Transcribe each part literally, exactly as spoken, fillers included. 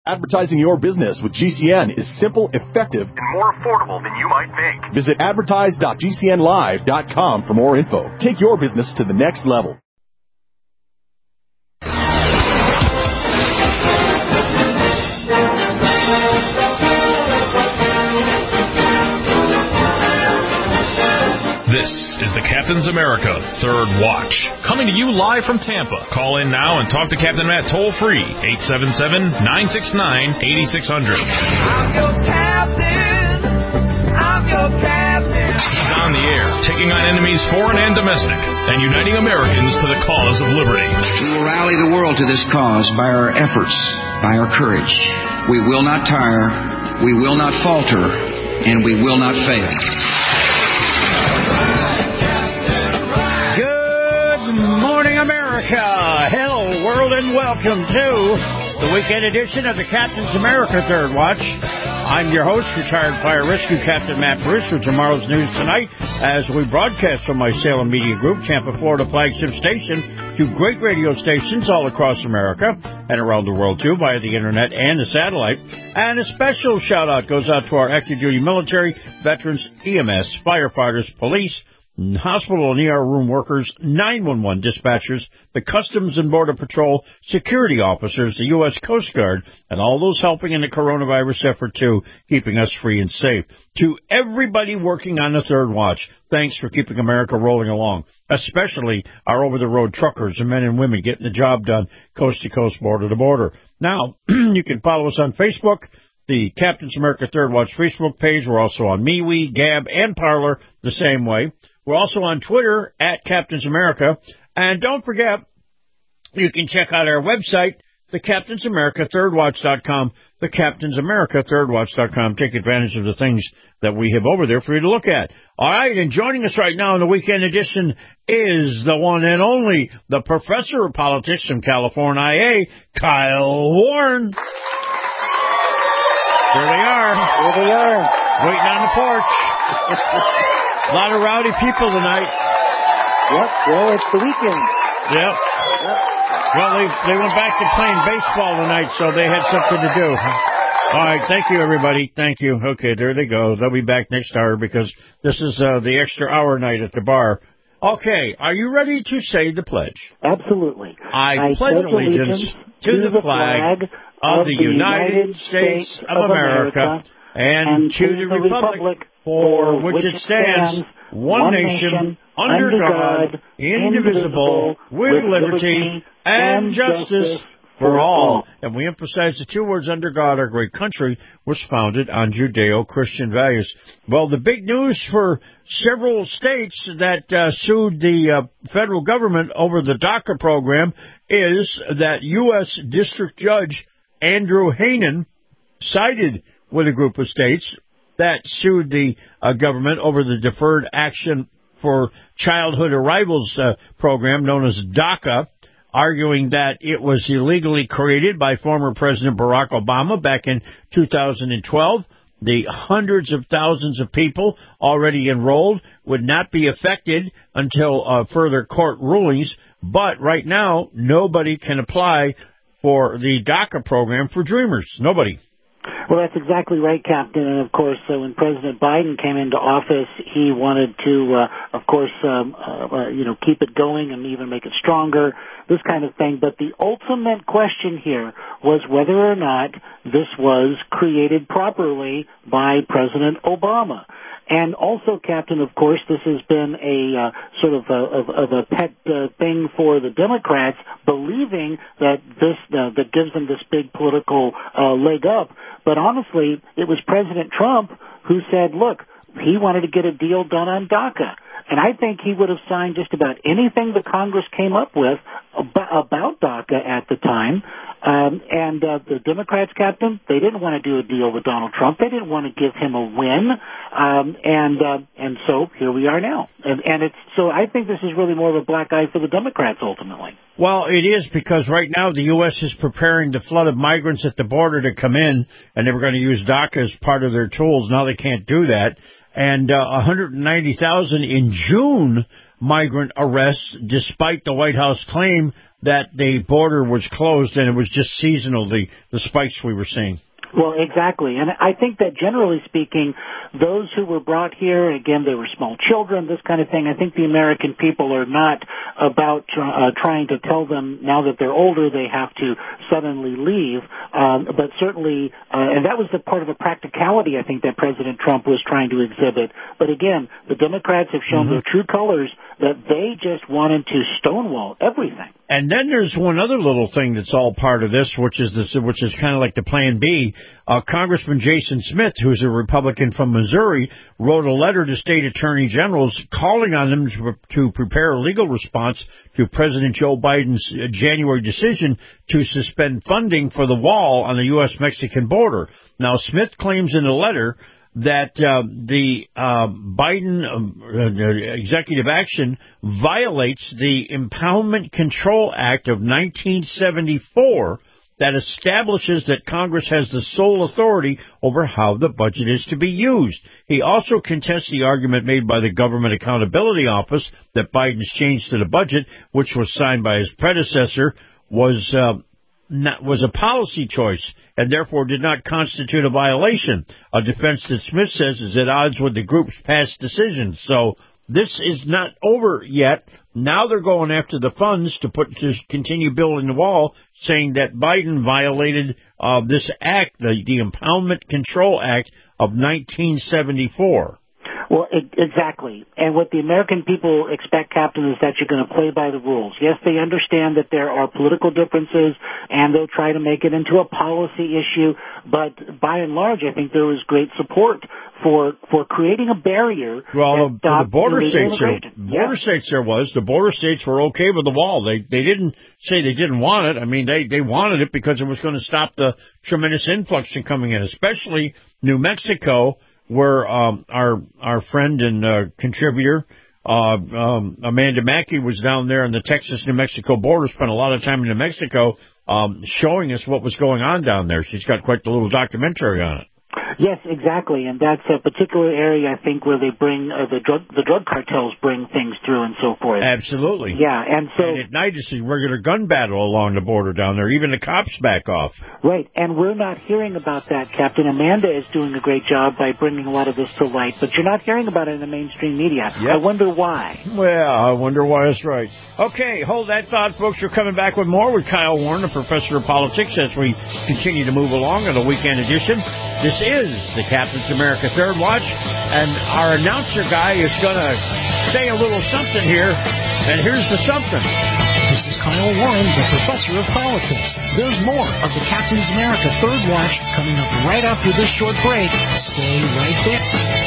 Advertising your business with G C N is simple, effective, and more affordable than you might think. Visit advertise dot g c n live dot com for more info. Take your business to the next level. This is the Captain's America Third Watch, coming to you live from Tampa. Call in now and talk to Captain Matt toll-free, eight seven seven, nine six nine, eight six zero zero. I'm your captain. I'm your captain. He's on the air, taking on enemies foreign and domestic, and uniting Americans to the cause of liberty. We will rally the world to this cause by our efforts, by our courage. We will not tire, we will not falter, and we will not fail. America. Hello, world, and welcome to the weekend edition of the Captain's America Third Watch. I'm your host, retired fire rescue Captain Matt Bruce, for tomorrow's news tonight as we broadcast from my Salem Media Group, Tampa, Florida flagship station, to great radio stations all across America and around the world, too, via the internet and the satellite. And a special shout-out goes out to our active duty military, veterans, E M S, firefighters, police, hospital and E R room workers, nine one one dispatchers, the Customs and Border Patrol, security officers, the U S Coast Guard, and all those helping in the coronavirus effort, too, keeping us free and safe. To everybody working on the Third Watch, thanks for keeping America rolling along, especially our over-the-road truckers and men and women getting the job done coast to coast, border to border. Now, you can follow us on Facebook, the Captain's America Third Watch Facebook page. We're also on MeWe, Gab, and Parler the same way. We're also on Twitter, at Captain's America. And don't forget, you can check out our website, the captains america third watch dot com, the captains america third watch dot com. Take advantage of the things that we have over there for you to look at. All right, and joining us right now in the weekend edition is the one and only, the professor of politics from California, I A, Kyle Warren. There they are. There they are. Waiting on the porch. A lot of rowdy people tonight. Yep, well, it's the weekend. Yep. Yep. Well, they they went back to playing baseball tonight, so they had something to do. All right, thank you, everybody. Thank you. Okay, there they go. They'll be back next hour because this is uh, the extra hour night at the bar. Okay, are you ready to say the pledge? Absolutely. I, I pledge allegiance to, to the flag, flag of the United States of America and, and to the republic, republic for which it stands, one nation, under God, indivisible, with liberty and justice for all. And we emphasize the two words, under God. Our great country was founded on Judeo-Christian values. Well, the big news for several states that uh, sued the uh, federal government over the DACA program is that U S District Judge Andrew Hanen sided with a group of states that sued the uh, government over the Deferred Action for Childhood Arrivals uh, program known as DACA, arguing that it was illegally created by former President Barack Obama back in two thousand twelve. The hundreds of thousands of people already enrolled would not be affected until uh, further court rulings, but right now nobody can apply for the DACA program for Dreamers. Nobody. Well, that's exactly right, Captain. And, of course, uh, when President Biden came into office, he wanted to, uh, of course, um, uh, you know, keep it going and even make it stronger, this kind of thing. But the ultimate question here was whether or not this was created properly by President Obama. And also, Captain, of course, this has been a uh, sort of a, of, of a pet uh, thing for the Democrats, believing that this uh, that gives them this big political uh, leg up. But honestly, it was President Trump who said, look, he wanted to get a deal done on DACA. And I think he would have signed just about anything the Congress came up with about, about DACA at the time. Um, and uh, the Democrats, Captain, they didn't want to do a deal with Donald Trump. They didn't want to give him a win. Um, and uh, and so here we are now. And, and it's so I think this is really more of a black eye for the Democrats ultimately. Well, it is, because right now the U S is preparing the flood of migrants at the border to come in, and they were going to use DACA as part of their tools. Now they can't do that. And uh, one hundred ninety thousand in June migrant arrests, despite the White House claim that the border was closed and it was just seasonal, the, the spikes we were seeing. Well, exactly. And I think that generally speaking, those who were brought here, again, they were small children, this kind of thing. I think the American people are not about uh, trying to tell them now that they're older they have to suddenly leave. Um, but certainly, uh, and that was the part of the practicality I think that President Trump was trying to exhibit. But again, the Democrats have shown mm-hmm. their true colors that they just wanted to stonewall everything. And then there's one other little thing that's all part of this, which is this, which is kind of like the Plan B. Uh, Congressman Jason Smith, who's a Republican from Missouri, wrote a letter to state attorney generals calling on them to, to prepare a legal response to President Joe Biden's January decision to suspend funding for the wall on the U S Mexican border. Now, Smith claims in the letter that uh, the uh, Biden uh, executive action violates the Impoundment Control Act of nineteen seventy-four that establishes that Congress has the sole authority over how the budget is to be used. He also contests the argument made by the Government Accountability Office that Biden's change to the budget, which was signed by his predecessor, was uh, Not, was a policy choice and therefore did not constitute a violation, a defense that Smith says is at odds with the group's past decisions. So this is not over yet. Now they're going after the funds to put to continue building the wall, saying that Biden violated uh, this act, the, the Impoundment Control Act of nineteen seventy-four. Well, it, exactly. And what the American people expect, Captain, is that you're going to play by the rules. Yes, they understand that there are political differences, and they'll try to make it into a policy issue. But by and large, I think there was great support for for creating a barrier. Well, the, the border states, there, border yeah. states there was. The border states were okay with the wall. They they didn't say they didn't want it. I mean, they, they wanted it because it was going to stop the tremendous influx in coming in, especially New Mexico, where um, our our friend and uh, contributor uh, um, Amanda Mackey was down there on the Texas-New Mexico border, spent a lot of time in New Mexico um, showing us what was going on down there. She's got quite the little documentary on it. Yes, exactly, and that's a particular area, I think, where they bring uh, the drug the drug cartels bring things through and so forth. Absolutely. Yeah, and so and at night it's a regular gun battle along the border down there. Even the cops back off. Right, and we're not hearing about that, Captain. Amanda is doing a great job by bringing a lot of this to light, but you're not hearing about it in the mainstream media. Yep. I wonder why. Well, I wonder why that's right. Okay, hold that thought, folks. We're coming back with more with Kyle Warren, a professor of politics, as we continue to move along on the weekend edition. This is the Captain's America Third Watch, and our announcer guy is going to say a little something here, and here's the something. This is Kyle Warren, the professor of politics. There's more of the Captain's America Third Watch coming up right after this short break. Stay right there.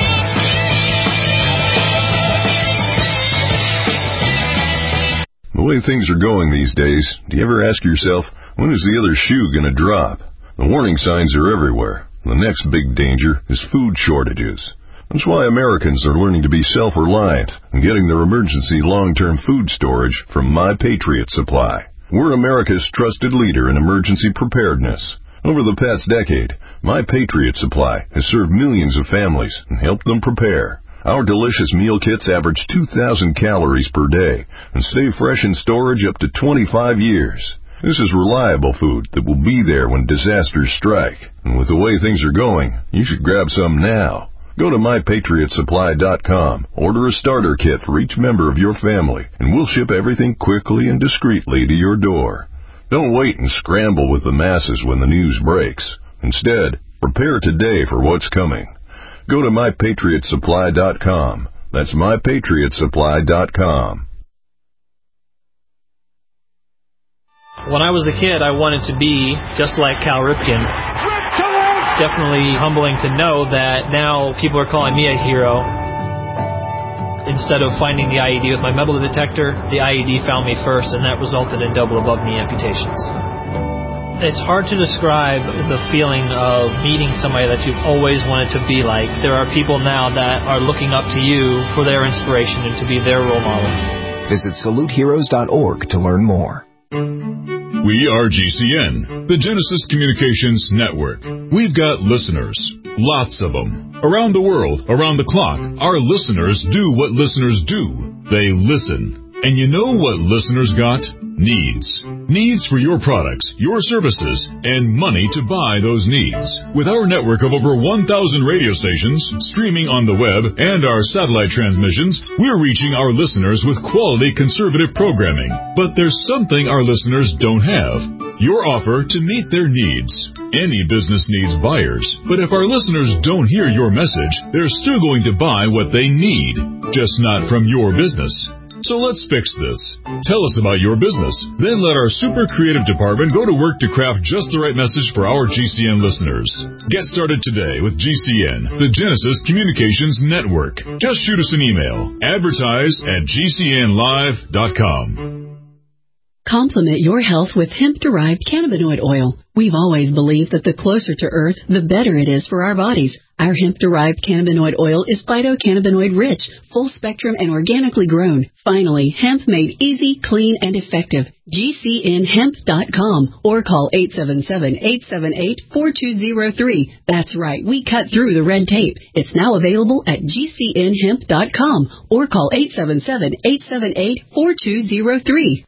The way things are going these days, do you ever ask yourself, when is the other shoe going to drop? The warning signs are everywhere. The next big danger is food shortages. That's why Americans are learning to be self-reliant and getting their emergency long-term food storage from My Patriot Supply. We're America's trusted leader in emergency preparedness. Over the past decade, My Patriot Supply has served millions of families and helped them prepare. Our delicious meal kits average two thousand calories per day and stay fresh in storage up to twenty-five years. This is reliable food that will be there when disasters strike. And with the way things are going, you should grab some now. Go to my patriot supply dot com, order a starter kit for each member of your family, and we'll ship everything quickly and discreetly to your door. Don't wait and scramble with the masses when the news breaks. Instead, prepare today for what's coming. Go to my patriot supply dot com. That's my patriot supply dot com. When I was a kid, I wanted to be just like Cal Ripken. It's definitely humbling to know that now people are calling me a hero. Instead of finding the I E D with my metal detector, the I E D found me first, and that resulted in double above-knee amputations. It's hard to describe the feeling of meeting somebody that you've always wanted to be like. There are people now that are looking up to you for their inspiration and to be their role model. Visit salute heroes dot org to learn more. We are G C N, the Genesis Communications Network. We've got listeners, lots of them. Around the world, around the clock, our listeners do what listeners do. They listen. And you know what listeners got? Needs. Needs for your products, your services, and money to buy those needs. With our network of over one thousand radio stations, streaming on the web, and our satellite transmissions, we're reaching our listeners with quality conservative programming. But there's something our listeners don't have. Your offer to meet their needs. Any business needs buyers, but if our listeners don't hear your message, they're still going to buy what they need, just not from your business. So let's fix this. Tell us about your business. Then let our super creative department go to work to craft just the right message for our G C N listeners. Get started today with G C N, the Genesis Communications Network. Just shoot us an email. Advertise at G C N live dot com. Complement your health with hemp-derived cannabinoid oil. We've always believed that the closer to Earth, the better it is for our bodies. Our hemp-derived cannabinoid oil is phytocannabinoid-rich, full-spectrum, and organically grown. Finally, hemp made easy, clean, and effective. G C N hemp dot com or call eight seven seven, eight seven eight, four two zero three. That's right, we cut through the red tape. It's now available at G C N hemp dot com or call eight seven seven, eight seven eight, four two zero three.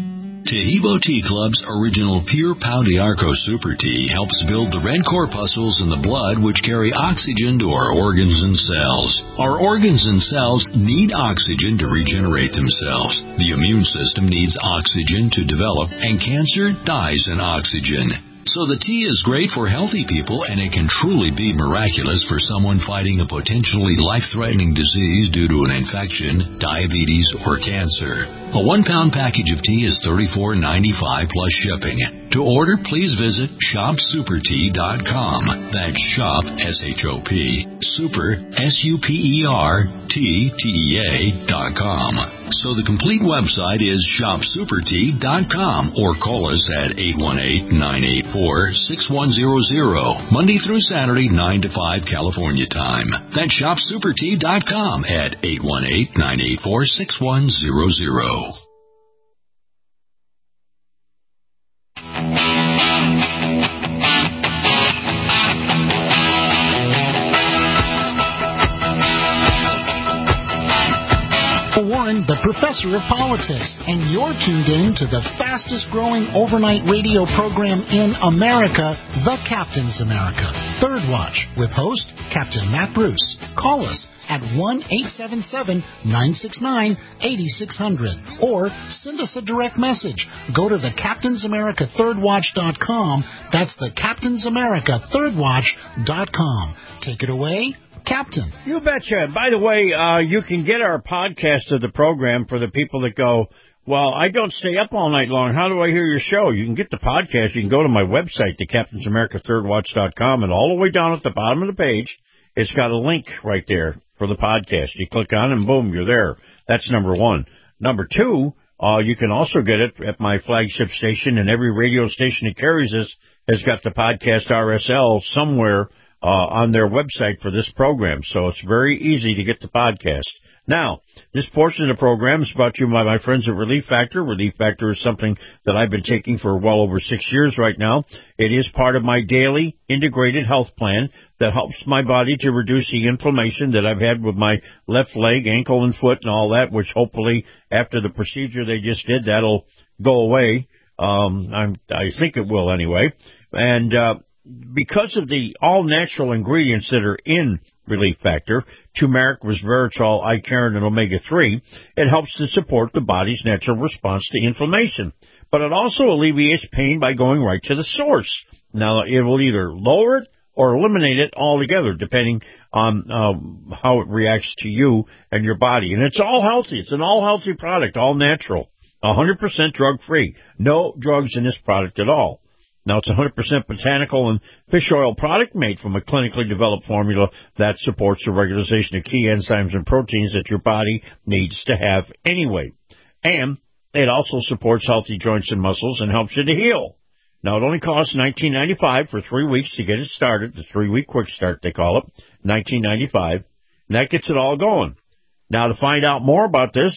Tahibo Tea Club's original Pure Pau d'Arco Super Tea helps build the red corpuscles in the blood which carry oxygen to our organs and cells. Our organs and cells need oxygen to regenerate themselves. The immune system needs oxygen to develop, and cancer dies in oxygen. So the tea is great for healthy people, and it can truly be miraculous for someone fighting a potentially life-threatening disease due to an infection, diabetes, or cancer. A one-pound package of tea is thirty-four ninety-five plus shipping. To order, please visit shop super tea dot com. That's shop, S H O P, super, S U P E R, T, T E A, dot com. So the complete website is shop super tea dot com or call us at eight one eight, nine eight four, six one zero zero, Monday through Saturday, nine to five California time. That's shop super tea dot com at eight one eight, nine eight four, six one zero zero. Warren, the professor of politics, and you're tuned in to the fastest growing overnight radio program in America, The Captain's America. Third Watch with host Captain Matt Bruce. Call us at one eight seven seven, nine six nine, eight six zero zero or send us a direct message. Go to the Captain's America Third Watch dot com. That's the Captain's America Third Watch dot com. Take it away, Captain. You betcha. By the way, uh, you can get our podcast of the program for the people that go, well, I don't stay up all night long. How do I hear your show? You can get the podcast. You can go to my website, the Captain's America Third Watch dot com, and all the way down at the bottom of the page, it's got a link right there for the podcast. You click on it, and boom, you're there. That's number one. Number two, uh, you can also get it at my flagship station, and every radio station that carries this has got the podcast R S L somewhere Uh, on their website for this program, so it's very easy to get the podcast. Now, this portion of the program is brought to you by my friends at Relief Factor. Relief Factor is something that I've been taking for well over six years right now. It is part of my daily integrated health plan that helps my body to reduce the inflammation that I've had with my left leg, ankle, and foot and all that, which hopefully after the procedure they just did, that'll go away. Um, I'm, I think it will anyway. And, uh, because of the all-natural ingredients that are in Relief Factor, turmeric, resveratrol, icariin, and omega three, it helps to support the body's natural response to inflammation. But it also alleviates pain by going right to the source. Now, it will either lower it or eliminate it altogether, depending on um, how it reacts to you and your body. And it's all healthy. It's an all-healthy product, all natural, one hundred percent drug-free. No drugs in this product at all. Now, it's a one hundred percent botanical and fish oil product made from a clinically developed formula that supports the regularization of key enzymes and proteins that your body needs to have anyway. And it also supports healthy joints and muscles and helps you to heal. Now, it only costs nineteen ninety-five dollars for three weeks to get it started, the three-week quick start, they call it, nineteen ninety-five dollars, and that gets it all going. Now, to find out more about this,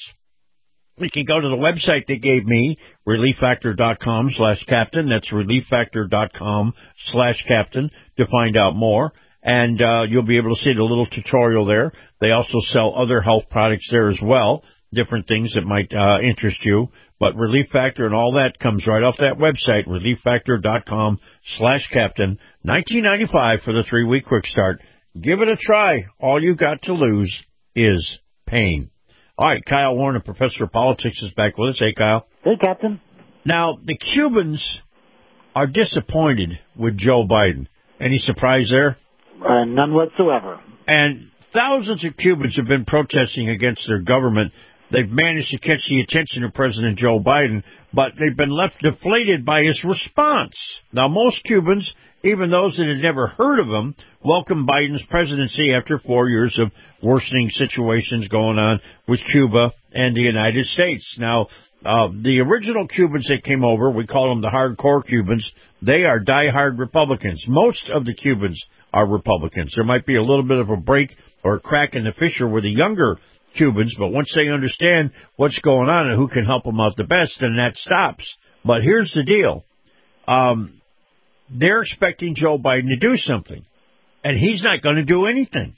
we can go to the website they gave me, relief factor dot com slash captain. That's relief factor dot com slash captain to find out more. And uh, you'll be able to see the little tutorial there. They also sell other health products there as well. different things that might uh, interest you. But Relief Factor and all that comes right off that website, relief factor dot com slash captain. nineteen ninety-five for the three-week quick start. Give it a try. All you got to lose is pain. All right, Kyle Warren, a professor of politics, is back with us. Hey, Kyle. Hey, Captain. Now, the Cubans are disappointed with Joe Biden. Any surprise there? Uh, none whatsoever. And thousands of Cubans have been protesting against their government. They've managed to catch the attention of President Joe Biden, but they've been left deflated by his response. Now, most Cubans, even those that had never heard of him, welcome Biden's presidency after four years of worsening situations going on with Cuba and the United States. Now, uh, the original Cubans that came over, we call them the hardcore Cubans, they are diehard Republicans. Most of the Cubans are Republicans. There might be a little bit of a break or a crack in the fissure with the younger Cubans, but once they understand what's going on and who can help them out the best, then that stops. But here's the deal. Um, they're expecting Joe Biden to do something, and he's not going to do anything.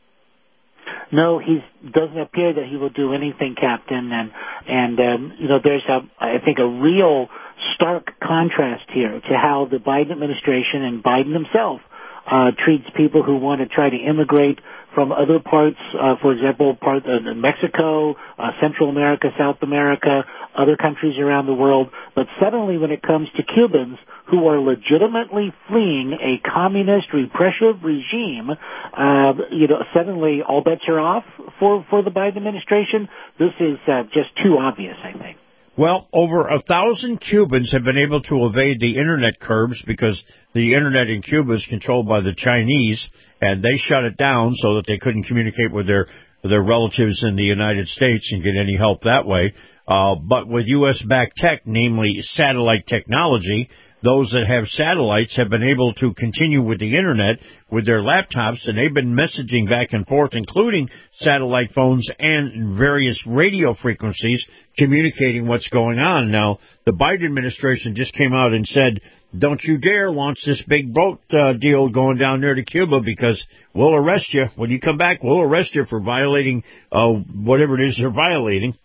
No, he doesn't appear that he will do anything, Captain. And, and um, you know, there's, a, I think, a real stark contrast here to how the Biden administration and Biden himself uh, treats people who want to try to immigrate from other parts, uh, for example, part of Mexico, uh, Central America, South America, other countries around the world. But suddenly when it comes to Cubans who are legitimately fleeing a communist repressive regime, uh, you know, suddenly all bets are off for, for the Biden administration. This is uh, just too obvious, I think. Well, over a thousand Cubans have been able to evade the Internet curbs because the Internet in Cuba is controlled by the Chinese, and they shut it down so that they couldn't communicate with their their relatives in the United States and get any help that way. Uh, but with U S-backed tech, namely satellite technology, those that have satellites have been able to continue with the Internet with their laptops, and they've been messaging back and forth, including satellite phones and various radio frequencies, communicating what's going on. Now, the Biden administration just came out and said, don't you dare launch this big boat uh, deal going down there to Cuba because we'll arrest you. When you come back, we'll arrest you for violating uh, whatever it is they're violating.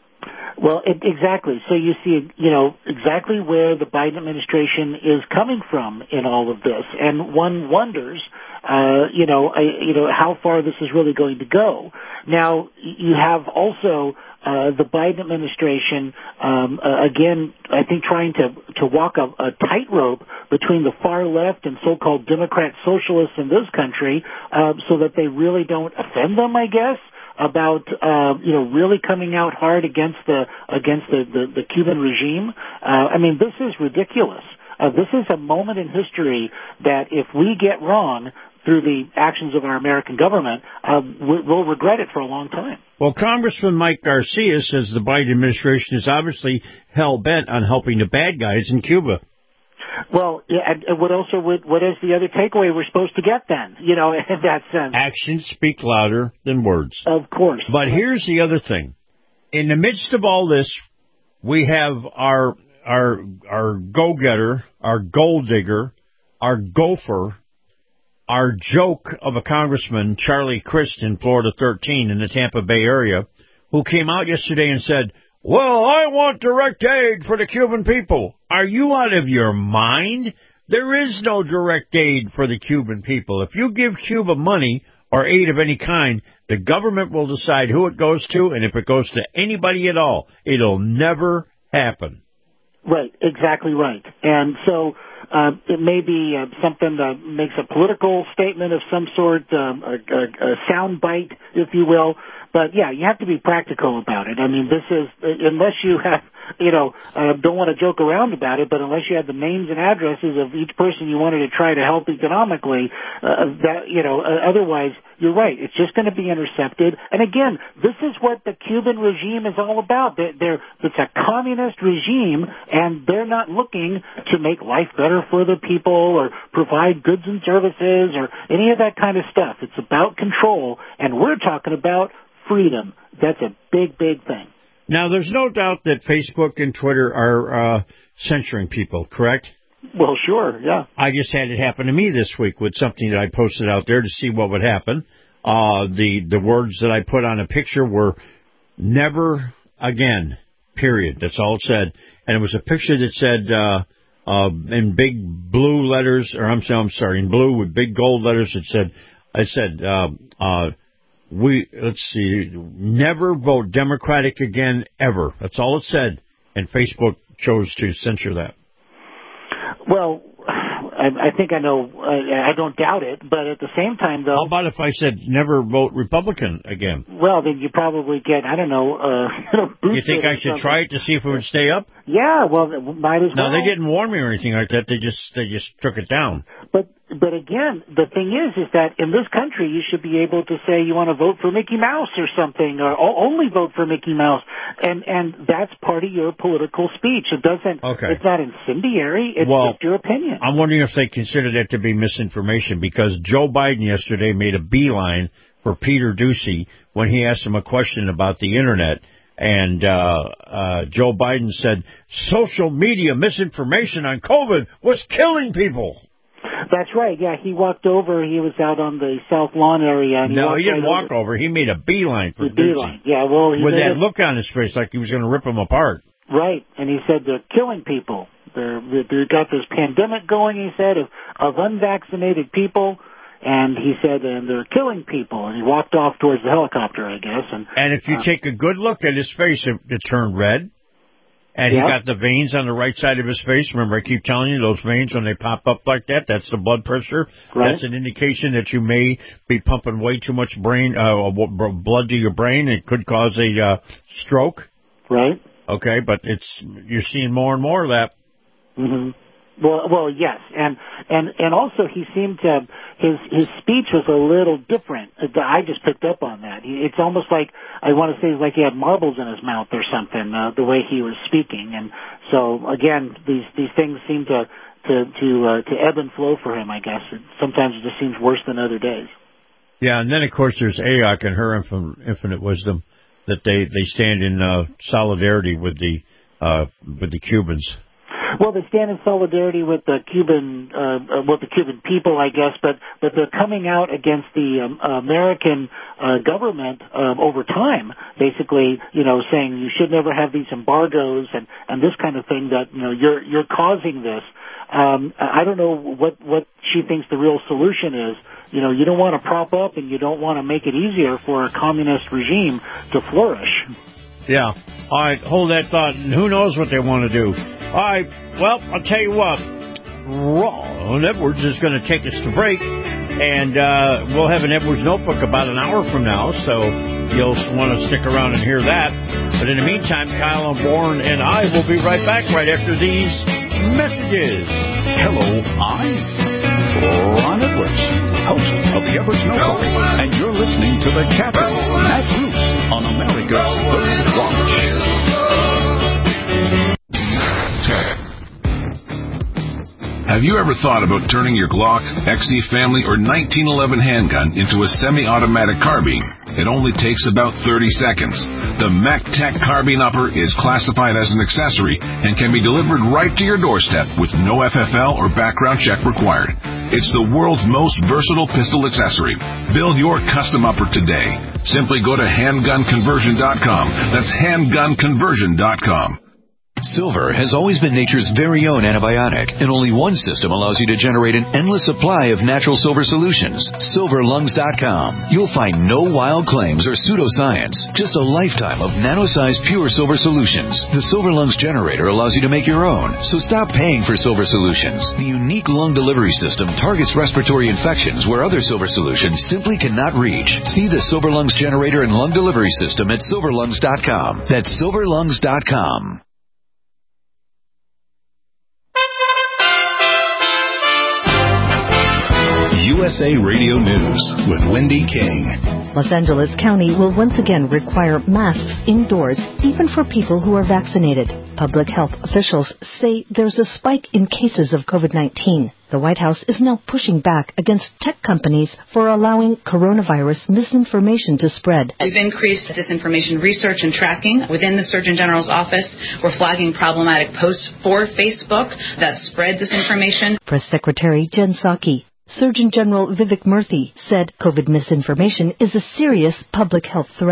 Well, it, exactly. So you see, you know, exactly where the Biden administration is coming from in all of this, and one wonders, uh, you know, I, you know, how far this is really going to go. Now, you have also uh, the Biden administration, um, uh, again, I think, trying to to walk a, a tightrope between the far left and so-called Democrat socialists in this country, uh, so that they really don't offend them, I guess. About uh, you know really coming out hard against the against the, the, the Cuban regime. Uh, I mean, this is ridiculous. Uh, this is a moment in history that if we get wrong through the actions of our American government, uh, we'll regret it for a long time. Well, Congressman Mike Garcia says the Biden administration is obviously hell-bent on helping the bad guys in Cuba. Well, yeah, and what also would, what is the other takeaway we're supposed to get then? You know, in that sense, actions speak louder than words. Of course. But here's the other thing: in the midst of all this, we have our our our go-getter, our gold digger, our gopher, our joke of a congressman, Charlie Crist in Florida thirteen in the Tampa Bay area, who came out yesterday and said, well, I want direct aid for the Cuban people. Are you out of your mind? There is no direct aid for the Cuban people. If you give Cuba money or aid of any kind, the government will decide who it goes to, and if it goes to anybody at all, it'll never happen. Right, exactly right. And so uh, it may be uh, something that makes a political statement of some sort, um, a, a, a sound bite, if you will. But, yeah, you have to be practical about it. I mean, this is, unless you have, you know, uh, don't want to joke around about it, but unless you have the names and addresses of each person you wanted to try to help economically, uh, that, you know, uh, otherwise, you're right. It's just going to be intercepted. And again, this is what the Cuban regime is all about. They're, they're, it's a communist regime, and they're not looking to make life better for the people or provide goods and services or any of that kind of stuff. It's about control, and we're talking about freedom. That's a big, big thing. Now, there's no doubt that Facebook and Twitter are uh, censoring people, correct? Well, sure, yeah. I just had it happen to me this week with something that I posted out there to see what would happen. Uh, the, the words that I put on a picture were never again, period. That's all it said. And it was a picture that said, uh, uh, in big blue letters, or I'm, I'm sorry, in blue with big gold letters, it said, I said, uh, uh, we, let's see, never vote Democratic again, ever. That's all it said. And Facebook chose to censor that. Well, I, I think I know, uh, I don't doubt it, but at the same time, though... How about if I said never vote Republican again? Well, then you probably get, I don't know... Uh, you think I should try it to see if it would stay up? Yeah, well, might as well. No, they didn't warn me or anything like that. They just they just took it down. But but again, the thing is, is that in this country, you should be able to say you want to vote for Mickey Mouse or something, or only vote for Mickey Mouse, and and that's part of your political speech. It doesn't. Okay. It's not incendiary. It's well, just your opinion. I'm wondering if they consider that to be misinformation, because Joe Biden yesterday made a beeline for Peter Doocy when he asked him a question about the internet. And uh, uh, Joe Biden said social media misinformation on COVID was killing people. That's right. Yeah, he walked over. He was out on the South Lawn area. And no, he, he didn't right walk over. over. He made a beeline for the beeline. Yeah, well, he with that it. look on his face like he was going to rip him apart. Right, and he said they're killing people. They're they've got this pandemic going. He said of of unvaccinated people. And he said, and they're killing people. And he walked off towards the helicopter, I guess. And and if you uh, take a good look at his face, it, it turned red. And yeah. he got the veins on the right side of his face. Remember, I keep telling you, those veins, when they pop up like that, that's the blood pressure. Right. That's an indication that you may be pumping way too much brain uh, blood to your brain. It could cause a uh, stroke. Right. Okay, but it's you're seeing more and more of that. Mm-hmm. Well, well, yes, and and and also he seemed to his his speech was a little different. I just picked up on that. It's almost like I want to say like he had marbles in his mouth or something. Uh, the way he was speaking, and so again, these these things seem to to to uh, to ebb and flow for him. I guess sometimes it just seems worse than other days. Yeah, and then of course there's A O C and her infinite wisdom that they they stand in uh, solidarity with the uh, with the Cubans. Well, they stand in solidarity with the Cuban, uh, with the Cuban people, I guess, but but they're coming out against the um, American uh, government um, over time, basically, you know, saying you should never have these embargoes and and this kind of thing. That you know you're you're causing this. Um, I don't know what what she thinks the real solution is. You know, you don't want to prop up and you don't want to make it easier for a communist regime to flourish. Yeah. All right, hold that thought, and who knows what they want to do. All right, well, I'll tell you what. Ron Edwards is going to take us to break, and uh, we'll have an Edwards Notebook about an hour from now, so you'll want to stick around and hear that. But in the meantime, Kyle and Warren and I will be right back right after these messages. Hello, I'm Ron Edwards, host of the Edwards Notebook, and you're listening to the Captain, Matt Bruce, on America's Third Watch. Have you ever thought about turning your Glock, X D Family, or nineteen eleven handgun into a semi-automatic carbine? It only takes about thirty seconds. The MacTac Carbine Upper is classified as an accessory and can be delivered right to your doorstep with no F F L or background check required. It's the world's most versatile pistol accessory. Build your custom upper today. Simply go to handgun conversion dot com. That's handgun conversion dot com. Silver has always been nature's very own antibiotic, and only one system allows you to generate an endless supply of natural silver solutions. silver lungs dot com. You'll find no wild claims or pseudoscience, just a lifetime of nano-sized pure silver solutions. The Silver Lungs generator allows you to make your own, so stop paying for silver solutions. The unique lung delivery system targets respiratory infections where other silver solutions simply cannot reach. See the Silver Lungs generator and lung delivery system at silver lungs dot com. That's silver lungs dot com. U S A Radio News with Wendy King. Los Angeles County will once again require masks indoors, even for people who are vaccinated. Public health officials say there's a spike in cases of COVID nineteen. The White House is now pushing back against tech companies for allowing coronavirus misinformation to spread. We've increased disinformation research and tracking within the Surgeon General's office. We're flagging problematic posts for Facebook that spread disinformation. Press Secretary Jen Psaki. Surgeon General Vivek Murthy said COVID misinformation is a serious public health threat.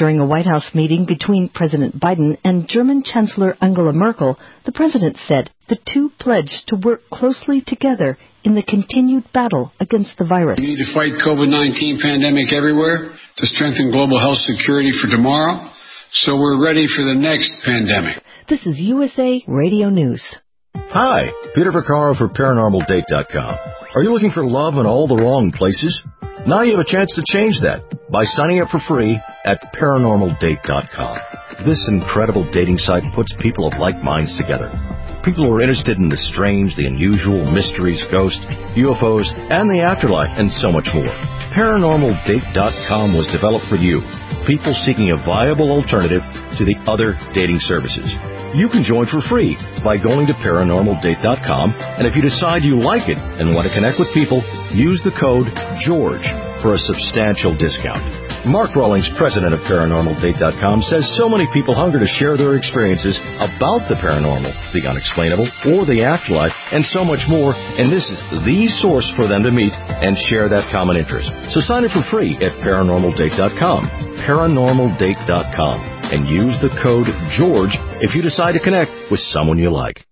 During a White House meeting between President Biden and German Chancellor Angela Merkel, the president said the two pledged to work closely together in the continued battle against the virus. We need to fight COVID nineteen pandemic everywhere to strengthen global health security for tomorrow, so we're ready for the next pandemic. This is U S A Radio News. Hi, Peter Vaccaro for Paranormal Date dot com. Are you looking for love in all the wrong places? Now you have a chance to change that by signing up for free at Paranormal Date dot com. This incredible dating site puts people of like minds together. People who are interested in the strange, the unusual, mysteries, ghosts, U F Os, and the afterlife, and so much more. Paranormal Date dot com was developed for you, people seeking a viable alternative to the other dating services. You can join for free by going to Paranormal Date dot com, and if you decide you like it and want to connect with people, use the code GEORGE for a substantial discount. Mark Rawlings, president of Paranormal Date dot com, says so many people hunger to share their experiences about the paranormal, the unexplainable, or the afterlife, and so much more, and this is the source for them to meet and share that common interest. So sign up for free at Paranormal Date dot com, Paranormal Date dot com, and use the code GEORGE if you decide to connect with someone you like.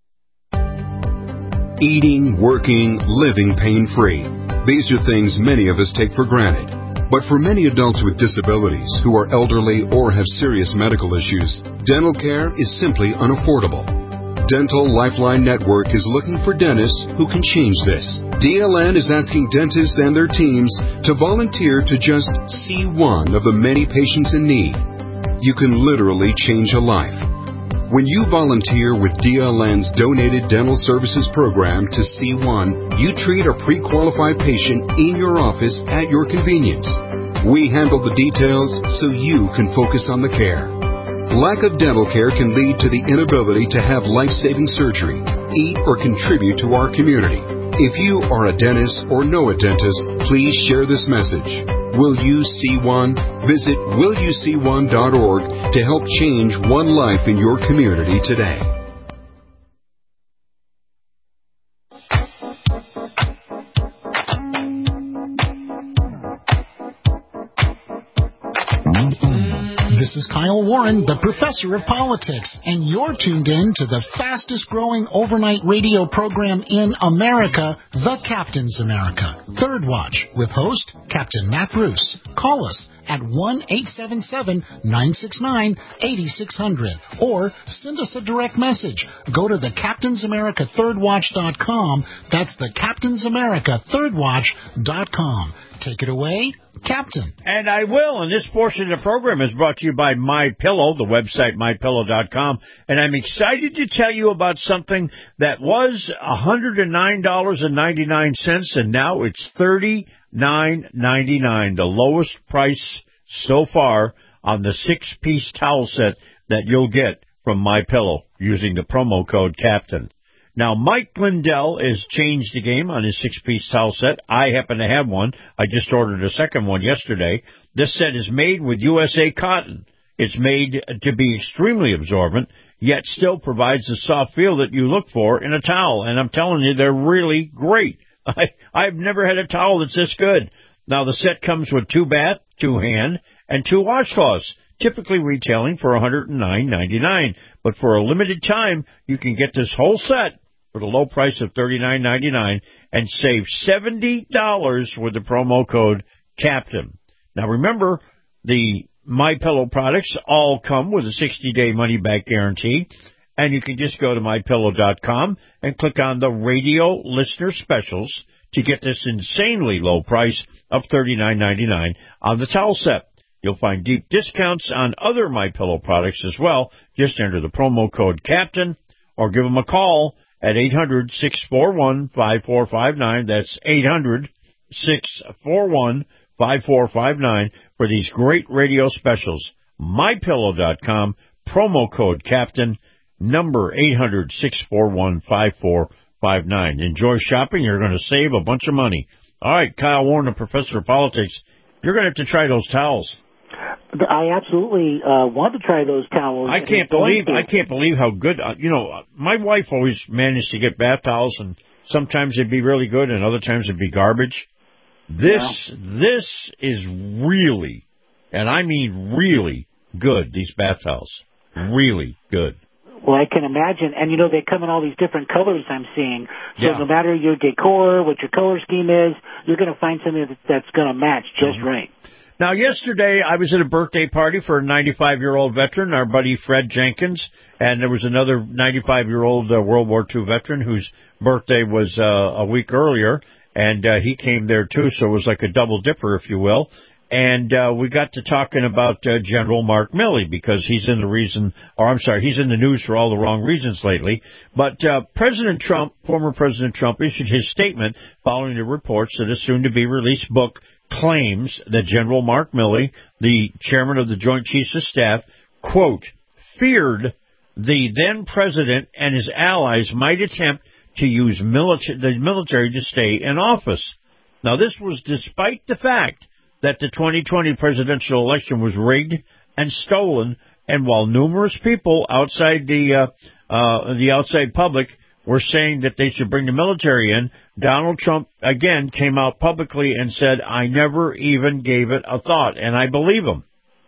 Eating, working, living pain-free. These are things many of us take for granted. But for many adults with disabilities who are elderly or have serious medical issues, dental care is simply unaffordable. Dental Lifeline Network is looking for dentists who can change this. D L N is asking dentists and their teams to volunteer to just see one of the many patients in need. You can literally change a life. When you volunteer with D L N's Donated Dental Services Program to C one, you treat a pre-qualified patient in your office at your convenience. We handle the details so you can focus on the care. Lack of dental care can lead to the inability to have life-saving surgery, eat, or contribute to our community. If you are a dentist or know a dentist, please share this message. Will you see one? Visit will you see one dot org to help change one life in your community today. This is Kyle Warren, the professor of politics, and you're tuned in to the fastest growing overnight radio program in America, The Captain's America. Third Watch with host Captain Matt Bruce. Call us at one eight seven seven, nine six nine, eight six zero zero or send us a direct message. Go to the Captain's America Third Watch dot com. That's the Captain's America Third Watch dot com. Take it away, Captain. And I will. And this portion of the program is brought to you by MyPillow, the website my pillow dot com. And I'm excited to tell you about something that was one hundred nine dollars and ninety-nine cents, and now it's thirty-nine ninety-nine, the lowest price so far on the six-piece towel set that you'll get from MyPillow using the promo code CAPTAIN. Now, Mike Lindell has changed the game on his six-piece towel set. I happen to have one. I just ordered a second one yesterday. This set is made with U S A cotton. It's made to be extremely absorbent, yet still provides the soft feel that you look for in a towel. And I'm telling you, they're really great. I, I've never had a towel that's this good. Now, the set comes with two bath, two hand, and two washcloths, typically retailing for one hundred nine ninety-nine. But for a limited time, you can get this whole set for the low price of thirty-nine ninety-nine and save seventy dollars with the promo code CAPTAIN. Now, remember, the MyPillow products all come with a sixty-day money-back guarantee, and you can just go to my pillow dot com and click on the radio listener specials to get this insanely low price of thirty-nine ninety-nine on the towel set. You'll find deep discounts on other MyPillow products as well. Just enter the promo code CAPTAIN or give them a call at eight hundred, six four one, five four five nine. That's eight hundred, six four one, five four five nine for these great radio specials. my pillow dot com, promo code CAPTAIN, number eight hundred, six four one, five four five nine. Enjoy shopping. You're going to save a bunch of money. All right, Kyle Warren, the professor of politics, you're going to have to try those towels. I absolutely uh, want to try those towels. I can't believe I can't believe how good. Uh, you know, my wife always managed to get bath towels, and sometimes they'd be really good, and other times it'd be garbage. This yeah. this is really, and I mean really, good, these bath towels. Really good. Well, I can imagine. And, you know, they come in all these different colors I'm seeing. So Yeah. no matter your decor, what your color scheme is, you're going to find something that, that's going to match just Mm-hmm. right. Now, yesterday, I was at a birthday party for a ninety-five-year-old veteran, our buddy Fred Jenkins, and there was another ninety-five-year-old uh, World War Two veteran whose birthday was uh, a week earlier, and uh, he came there, too, so it was like a double dipper, if you will. And uh, we got to talking about uh, General Mark Milley, because he's in the reason, or I'm sorry, he's in the news for all the wrong reasons lately. But uh, President Trump, former President Trump, issued his statement following the reports that a soon-to-be-released book claims that General Mark Milley, the chairman of the Joint Chiefs of Staff, quote, feared the then president and his allies might attempt to use milita- the military to stay in office. Now, this was despite the fact that the twenty twenty presidential election was rigged and stolen, and while numerous people outside the uh, uh, the outside public were saying that they should bring the military in, Donald Trump again came out publicly and said, "I never even gave it a thought," and I believe him.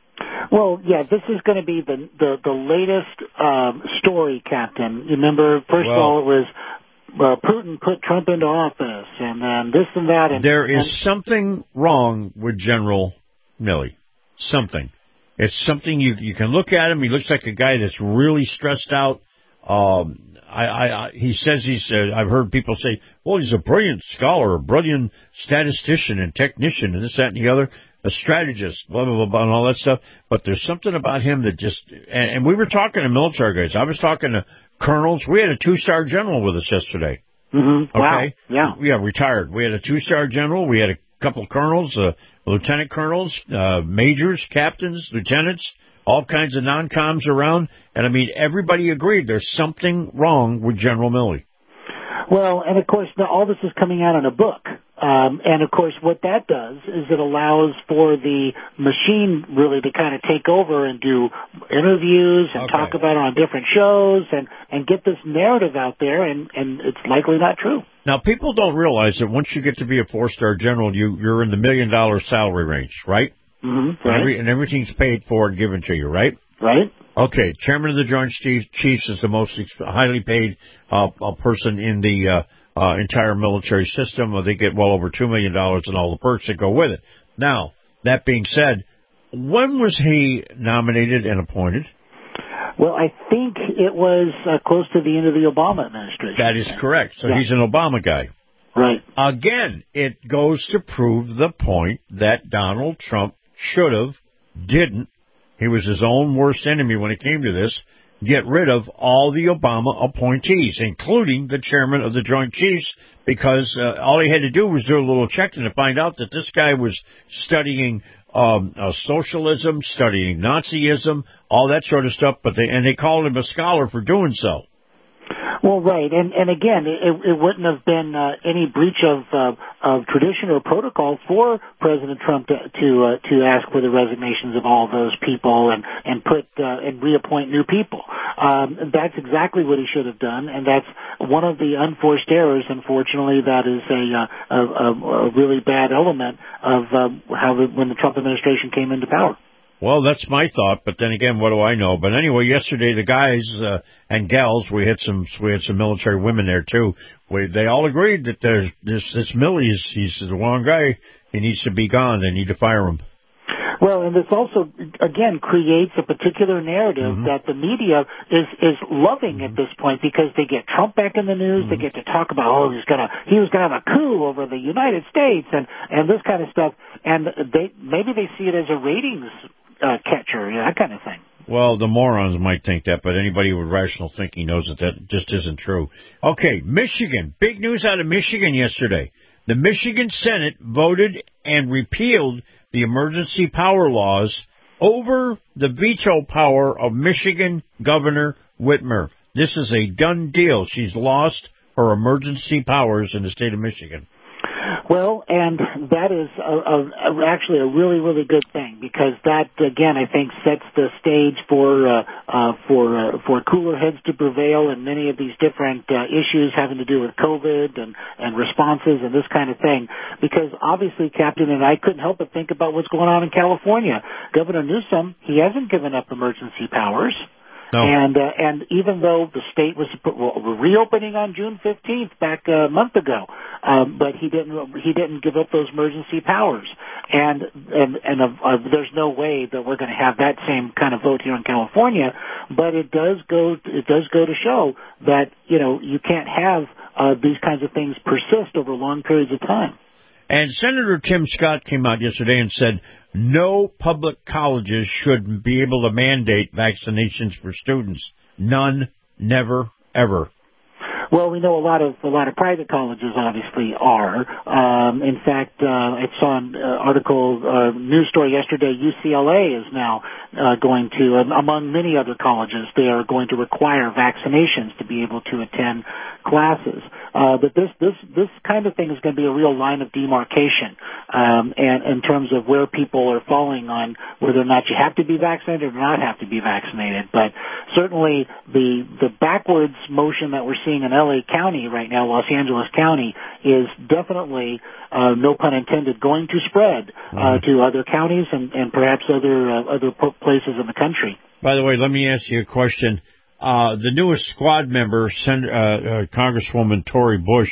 Well, yeah, this is going to be the the, the latest um, story, Captain. You remember, first well, of all, it was uh, Putin put Trump into office, and then this and that. And, there is and, something wrong with General Milley. Something. It's something you you can look at him. He looks like a guy that's really stressed out. Um, I, I, I, he says he's. Uh, I've heard people say, "Well, he's a brilliant scholar, a brilliant statistician and technician, and this, that, and the other, a strategist, blah blah blah, blah and all that stuff." But there's something about him that just. And, and we were talking to military guys. I was talking to colonels. We had a two-star general with us yesterday. Mm-hmm. Okay. Wow. Yeah. Yeah, retired. We had a two-star general. We had a couple colonels, uh, lieutenant colonels, uh, majors, captains, lieutenants, all kinds of non-coms around. And, I mean, everybody agreed there's something wrong with General Milley. Well, and, of course, now all this is coming out in a book. Um, and, of course, what that does is it allows for the machine really to kind of take over and do interviews and Okay. talk about it on different shows and, and get this narrative out there, and, and it's likely not true. Now, people don't realize that once you get to be a four-star general, you, you're in the million-dollar salary range, right? Mm-hmm. And, Right. every, and everything's paid for and given to you, right? Right. Okay, chairman of the Joint Chiefs is the most ex- highly paid uh, uh, person in the uh, uh, entire military system. They get well over two million dollars and all the perks that go with it. Now, that being said, when was he nominated and appointed? Well, I think it was uh, close to the end of the Obama administration. That is correct. So Yeah. he's an Obama guy. Right. Again, it goes to prove the point that Donald Trump should have, didn't. He was his own worst enemy when it came to this. Get rid of all the Obama appointees, including the chairman of the Joint Chiefs, because uh, all he had to do was do a little checking to find out that this guy was studying um, uh, socialism, studying Nazism, all that sort of stuff. But they and they called him a scholar for doing so. Well, right, and and again, it, it wouldn't have been uh, any breach of uh, of tradition or protocol for President Trump to to, uh, to ask for the resignations of all those people and and put uh, and reappoint new people. Um, that's exactly what he should have done, and that's one of the unforced errors. Unfortunately, that is a uh, a, a, a really bad element of uh, how the, when the Trump administration came into power. Well, that's my thought, but then again, what do I know? But anyway, yesterday the guys uh, and gals, we had some we had some military women there too. We, they all agreed that there's this this Milley is he's the wrong guy. He needs to be gone. They need to fire him. Well, and this also, again, creates a particular narrative mm-hmm. that the media is is loving mm-hmm. at this point because they get Trump back in the news. Mm-hmm. They get to talk about, oh, he's gonna he was gonna have a coup over the United States and and this kind of stuff. And they maybe they see it as a ratings uh, catcher, you know, that kind of thing. Well, the morons might think that, but anybody with rational thinking knows that that just isn't true. Okay, Michigan. Big news out of Michigan yesterday. The Michigan Senate voted and repealed the emergency power laws over the veto power of Michigan Governor Whitmer. This is a done deal. She's lost her emergency powers in the state of Michigan. Well, And that is a, a, a, actually a really, really good thing, because that, again, I think sets the stage for uh, uh, for uh, for cooler heads to prevail in many of these different uh, issues having to do with COVID and, and responses and this kind of thing. Because obviously, Captain, and I couldn't help but think about what's going on in California. Governor Newsom, he hasn't given up emergency powers. No. And uh, and even though the state was reopening on June fifteenth back a month ago, um, but he didn't he didn't give up those emergency powers. And and and uh, uh, there's no way that we're going to have that same kind of vote here in California. But it does go it does go to show that, you know, you can't have uh, these kinds of things persist over long periods of time. And Senator Tim Scott came out yesterday and said no public colleges should be able to mandate vaccinations for students. None, never, ever. Well, we know a lot of a lot of private colleges obviously are. Um, in fact, uh, I saw an uh, article, uh, news story yesterday. U C L A is now uh, going to, um, among many other colleges, they are going to require vaccinations to be able to attend classes. Uh, but this this this kind of thing is going to be a real line of demarcation, um, and in terms of where people are falling on whether or not you have to be vaccinated or not have to be vaccinated. But certainly the the backwards motion that we're seeing in L A County right now, Los Angeles County, is definitely, uh, no pun intended, going to spread uh, mm-hmm. to other counties and, and perhaps other uh, other places in the country. By the way, let me ask you a question. Uh, the newest squad member, Sen- uh, uh, Congresswoman Tori Bush,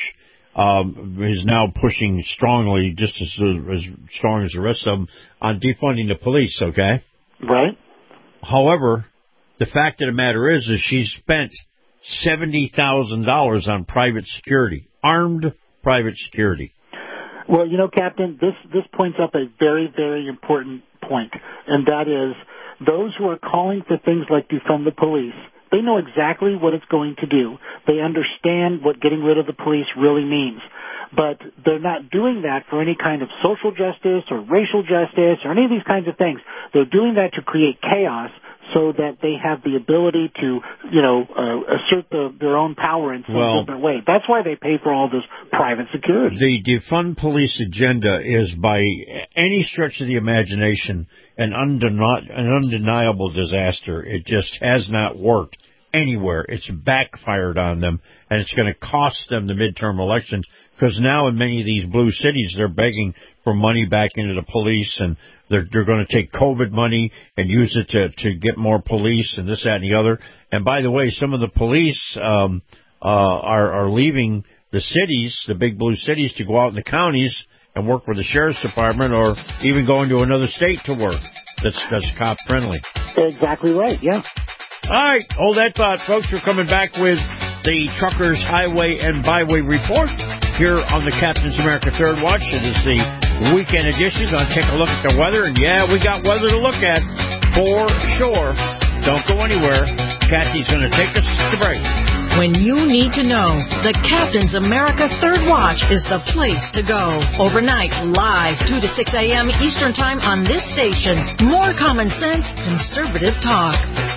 um, is now pushing strongly, just as, as strong as the rest of them, on defunding the police, okay? Right. However, the fact of the matter is, is she's spent seventy thousand dollars on private security, armed private security. Well, you know, Captain, this, this points up a very, very important point, and that is those who are calling for things like defund the police, they know exactly what it's going to do. They understand what getting rid of the police really means. But they're not doing that for any kind of social justice or racial justice or any of these kinds of things. They're doing that to create chaos so that they have the ability to, you know, uh, assert the, their own power in some well, different way. That's why they pay for all this private security. The defund police agenda is, by any stretch of the imagination, an, undeni- an undeniable disaster. It just has not worked anywhere. It's backfired on them, and it's going to cost them the midterm elections, because now in many of these blue cities, they're begging for money back into the police, and they're, they're going to take COVID money and use it to, to get more police and this, that, and the other. And by the way, some of the police um, uh, are, are leaving the cities, the big blue cities, to go out in the counties and work with the sheriff's department, or even going to another state to work that's, that's cop-friendly. Exactly right, yeah. All right, hold that thought, folks. We're coming back with the Truckers Highway and Byway Report here on the Captain's America Third Watch. It is the weekend edition. Going to take a look at the weather, and yeah, we got weather to look at for sure. Don't go anywhere. Kathy's going to take us to break. When you need to know, the Captain's America Third Watch is the place to go. Overnight, live, two to six a.m. Eastern Time on this station. More common sense, conservative talk.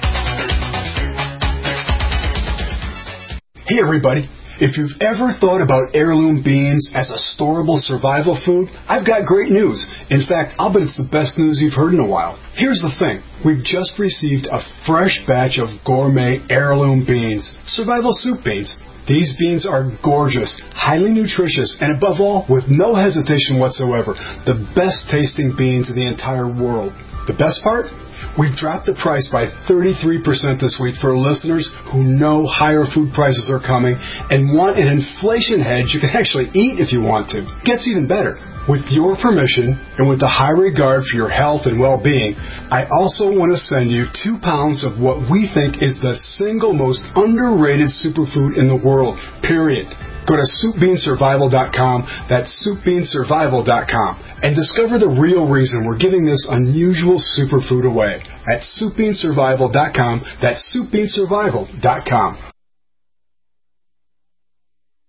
Hey everybody, if you've ever thought about heirloom beans as a storable survival food, I've got great news. In fact, I'll bet it's the best news you've heard in a while. Here's the thing. We've just received a fresh batch of gourmet heirloom beans, survival soup beans. These beans are gorgeous, highly nutritious, and above all, with no hesitation whatsoever, the best tasting beans in the entire world. The best part? We've dropped the price by thirty-three percent this week for listeners who know higher food prices are coming and want an inflation hedge you can actually eat if you want to. Gets even better. With your permission and with the high regard for your health and well-being, I also want to send you two pounds of what we think is the single most underrated superfood in the world, period. Go to soup bean survival dot com, that's soup bean survival dot com, and discover the real reason we're giving this unusual superfood away at soup bean survival dot com, that's soup bean survival dot com.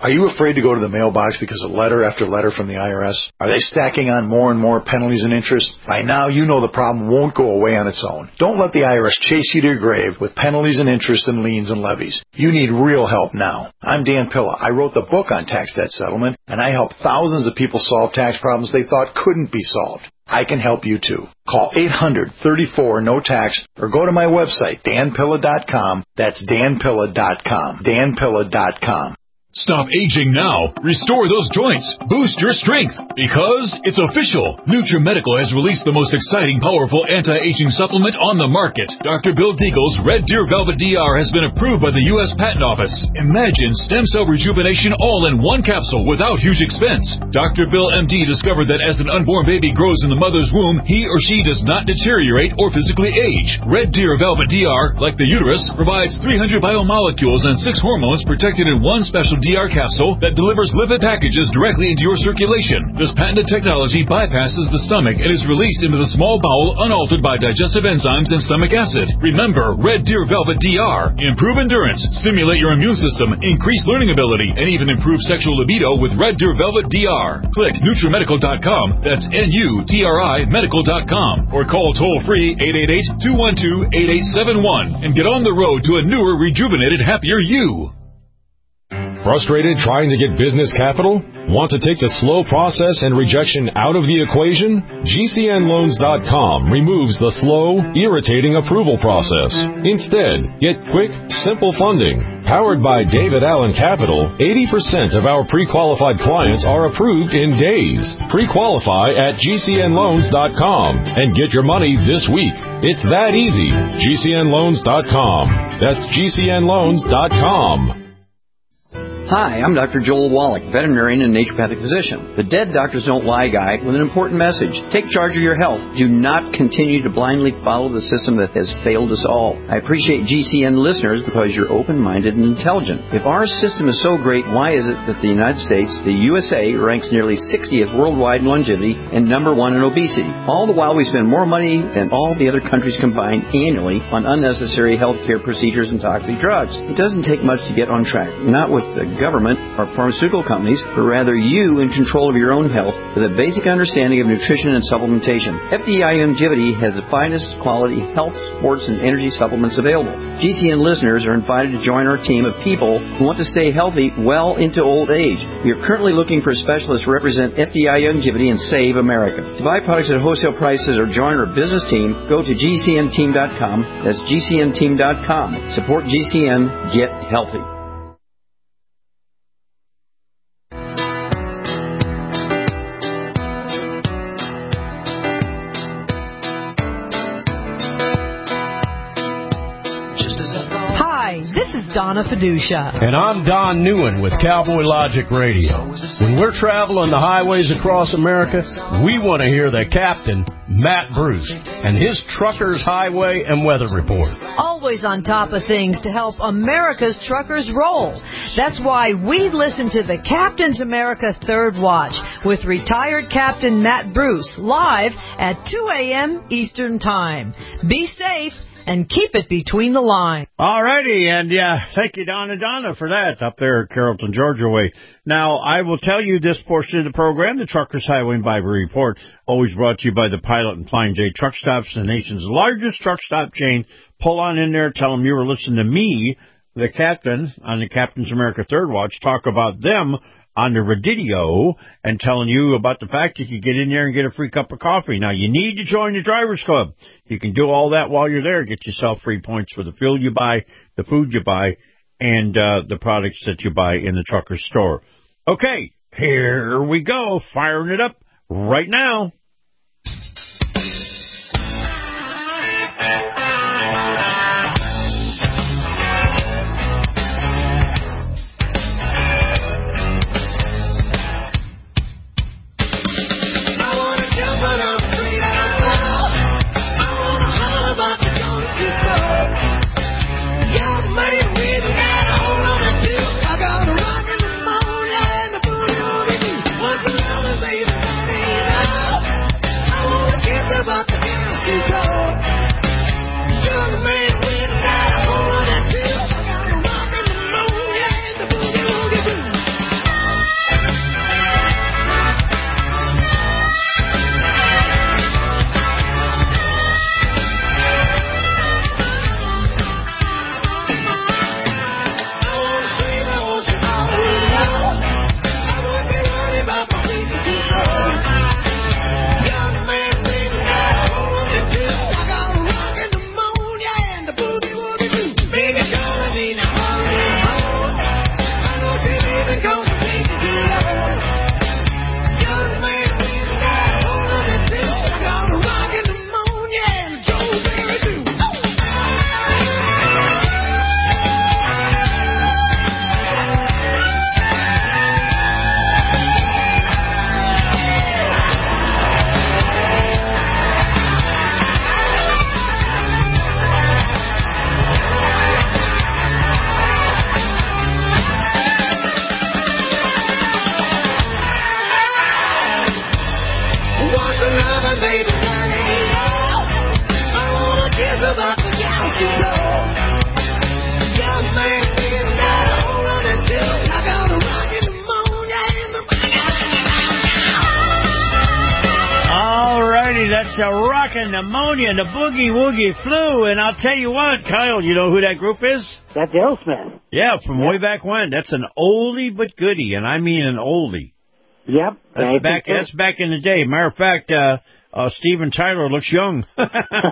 Are you afraid to go to the mailbox because of letter after letter from the I R S? Are they stacking on more and more penalties and interest? By now, you know the problem won't go away on its own. Don't let the I R S chase you to your grave with penalties and interest and liens and levies. You need real help now. I'm Dan Pilla. I wrote the book on tax debt settlement, and I help thousands of people solve tax problems they thought couldn't be solved. I can help you too. Call eight hundred, thirty-four, no tax or go to my website, dan pilla dot com. That's dan pilla dot com. dan pilla dot com. Stop aging now. Restore those joints. Boost your strength. Because it's official. NutriMedical has released the most exciting, powerful anti-aging supplement on the market. Doctor Bill Deagle's Red Deer Velvet D R has been approved by the U S Patent Office. Imagine stem cell rejuvenation all in one capsule without huge expense. Doctor Bill M D discovered that as an unborn baby grows in the mother's womb, he or she does not deteriorate or physically age. Red Deer Velvet D R, like the uterus, provides three hundred biomolecules and six hormones protected in one special D R capsule that delivers lipid packages directly into your circulation. This patented technology bypasses the stomach and is released into the small bowel unaltered by digestive enzymes and stomach acid. Remember, Red Deer Velvet D R. Improve endurance, stimulate your immune system, increase learning ability, and even improve sexual libido with Red Deer Velvet D R. Click NutriMedical dot com, that's N U T R I medical dot com, or call toll-free eight eight eight, two one two, eight eight seven one and get on the road to a newer, rejuvenated, happier you. Frustrated trying to get business capital? Want to take the slow process and rejection out of the equation? G C N loans dot com removes the slow, irritating approval process. Instead, get quick, simple funding. Powered by David Allen Capital, eighty percent of our pre-qualified clients are approved in days. Pre-qualify at G C N loans dot com and get your money this week. It's that easy. G C N loans dot com. That's G C N loans dot com. Hi, I'm Doctor Joel Wallach, veterinarian and naturopathic physician. The Dead Doctors Don't Lie guy with an important message. Take charge of your health. Do not continue to blindly follow the system that has failed us all. I appreciate G C N listeners because you're open-minded and intelligent. If our system is so great, why is it that the United States, the U S A, ranks nearly sixtieth worldwide in longevity and number one in obesity? All the while we spend more money than all the other countries combined annually on unnecessary healthcare procedures and toxic drugs. It doesn't take much to get on track. Not with the government or pharmaceutical companies, but rather you in control of your own health with a basic understanding of nutrition and supplementation. F D I Longevity has the finest quality health, sports, and energy supplements available. G C N listeners are invited to join our team of people who want to stay healthy well into old age. We are currently looking for specialists to represent F D I Longevity and Save America. To buy products at wholesale prices or join our business team, go to G C N team dot com. That's G C N team dot com. Support G C N. Get healthy. This is Donna Fiducia. And I'm Don Newen with Cowboy Logic Radio. When we're traveling the highways across America, we want to hear the captain, Matt Bruce, and his Truckers Highway and Weather Report. Always on top of things to help America's truckers roll. That's why we listen to the Captain's America Third Watch with retired Captain Matt Bruce live at two a.m. Eastern Time. Be safe and keep it between the lines. All righty, and yeah, thank you, Donna Donna, for that up there at Carrollton, Georgia way. Now, I will tell you this portion of the program, the Truckers Highway and Bible Report, always brought to you by the Pilot and Flying J Truck Stops, the nation's largest truck stop chain. Pull on in there, tell them you were listening to me, the captain, on the Captain's America Third Watch, talk about them on the radio and telling you about the fact you can get in there and get a free cup of coffee. Now, you need to join the Drivers Club. You can do all that while you're there. Get yourself free points for the fuel you buy, the food you buy, and uh, the products that you buy in the trucker store. Okay, here we go. Firing it up right now. That's a rockin' pneumonia, the boogie woogie flu, and I'll tell you what, Kyle, you know who that group is? That's Aerosmith. Yeah, from yeah. way back when. That's an oldie but goodie, and I mean an oldie. Yep. That's back. So. That's back in the day. Matter of fact, uh, uh, Steven Tyler looks young. All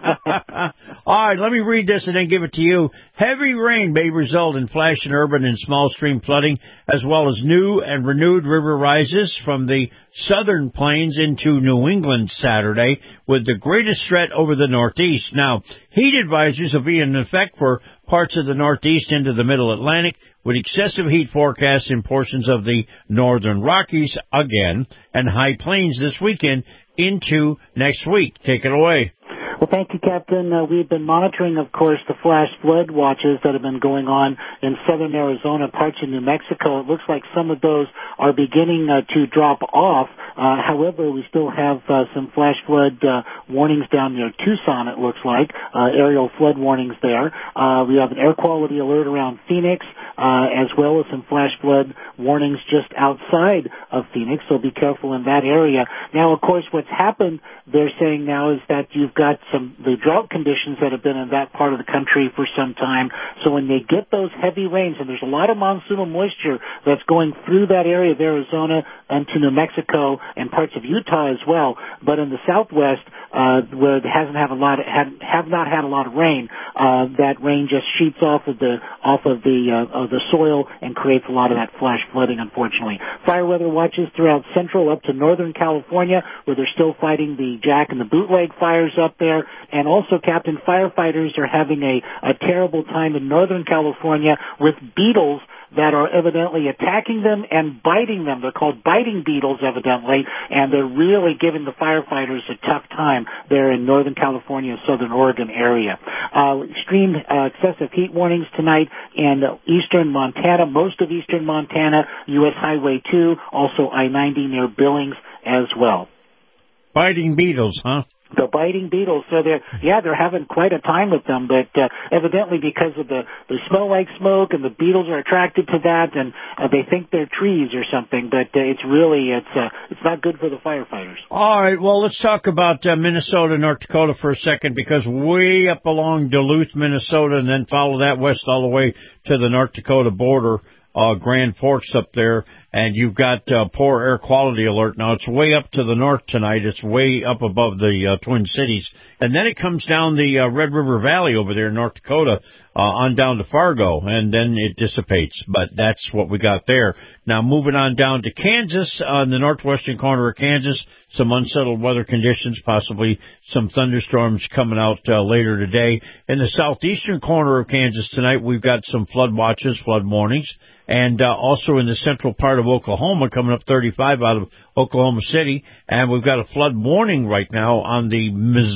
right, let me read this and then give it to you. Heavy rain may result in flash and urban and small stream flooding, as well as new and renewed river rises from the southern plains into New England Saturday, with the greatest threat over the Northeast. Now, heat advisories will be in effect for parts of the Northeast into the Middle Atlantic, with excessive heat forecasts in portions of the Northern Rockies again, and high plains this weekend into next week. Take it away. Well, thank you, Captain. Uh, we've been monitoring, of course, the flash flood watches that have been going on in southern Arizona, parts of New Mexico. It looks like some of those are beginning uh, to drop off. Uh, however, we still have uh, some flash flood uh, warnings down near Tucson, it looks like, uh, aerial flood warnings there. Uh, we have an air quality alert around Phoenix, uh, as well as some flash flood warnings just outside of Phoenix, so be careful in that area. Now, of course, what's happened, they're saying now, is that you've got some the drought conditions that have been in that part of the country for some time. So when they get those heavy rains, and there's a lot of monsoonal moisture that's going through that area of Arizona and to New Mexico and parts of Utah as well, but in the Southwest, uh, where it hasn't have a lot, of, have, have not had a lot of rain, uh, that rain just sheets off of the off of the uh, of the soil and creates a lot of that flash flooding. Unfortunately, fire weather watches throughout central up to northern California, where they're still fighting the Jack and the Bootleg fires up there. And also, Captain, firefighters are having a, a terrible time in Northern California with beetles that are evidently attacking them and biting them. They're called biting beetles, evidently, and they're really giving the firefighters a tough time there in Northern California, Southern Oregon area. Uh, extreme uh, excessive heat warnings tonight in eastern Montana, most of eastern Montana, U S Highway two, also I ninety near Billings as well. Biting beetles, huh? The biting beetles. So they're, yeah, they're having quite a time with them, but uh, evidently because of the, they smell like smoke and the beetles are attracted to that, and uh, they think they're trees or something, but uh, it's really, it's uh, it's not good for the firefighters. All right, well, let's talk about uh, Minnesota, North Dakota for a second, because way up along Duluth, Minnesota, and then follow that west all the way to the North Dakota border, uh, Grand Forks up there, and you've got uh, poor air quality alert. Now, it's way up to the north tonight. It's way up above the uh, Twin Cities. And then it comes down the uh, Red River Valley over there in North Dakota, uh, on down to Fargo, and then it dissipates. But that's what we got there. Now, moving on down to Kansas, on the northwestern corner of Kansas, some unsettled weather conditions, possibly some thunderstorms coming out uh, later today. In the southeastern corner of Kansas tonight, we've got some flood watches, flood warnings, and uh, also in the central part of Oklahoma, coming up thirty-five out of Oklahoma City, and we've got a flood warning right now on the